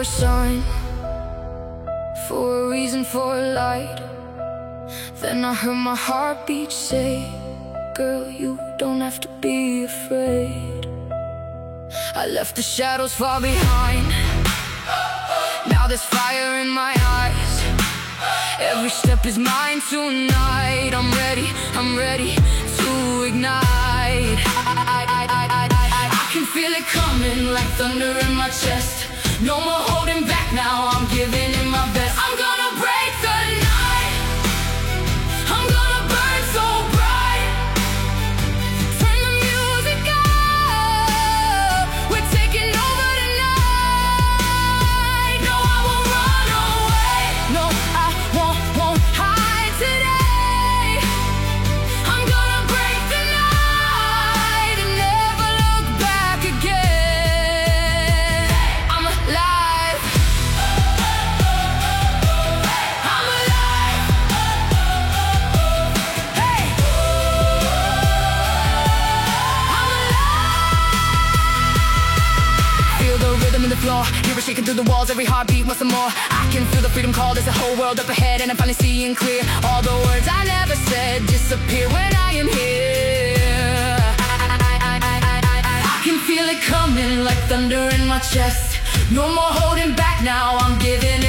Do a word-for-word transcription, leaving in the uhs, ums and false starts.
a sign, for a reason, for a light. Then I heard my heartbeat say, girl, you don't have to be afraid. I left the shadows far behind. Now there's fire in my eyes. Every step is mine tonight. I'm ready, I'm ready to ignite. I, I, I, I, I, I can feel it coming like thunder in my chest. No more holding back now, I'm giving it my best. I'm gonna break the night. I'm gonna burn so bright. Turn the music up. We're taking over tonight. No, I won't run away. No, I won't, won't hide today. I'm gonna break the night and never look back again. I'm alive. I'm alive. Hey. I'm alive. Feel the rhythm in the floor. Hear it shaking through the walls. Every heartbeat wants some more. I can feel the freedom call. There's a whole world up ahead, and I'm finally seeing clear. All the words I never said disappear when I am here. I, I, I, I, I, I, I can feel it coming like thunder in my chest. No more holding back now, I'm giving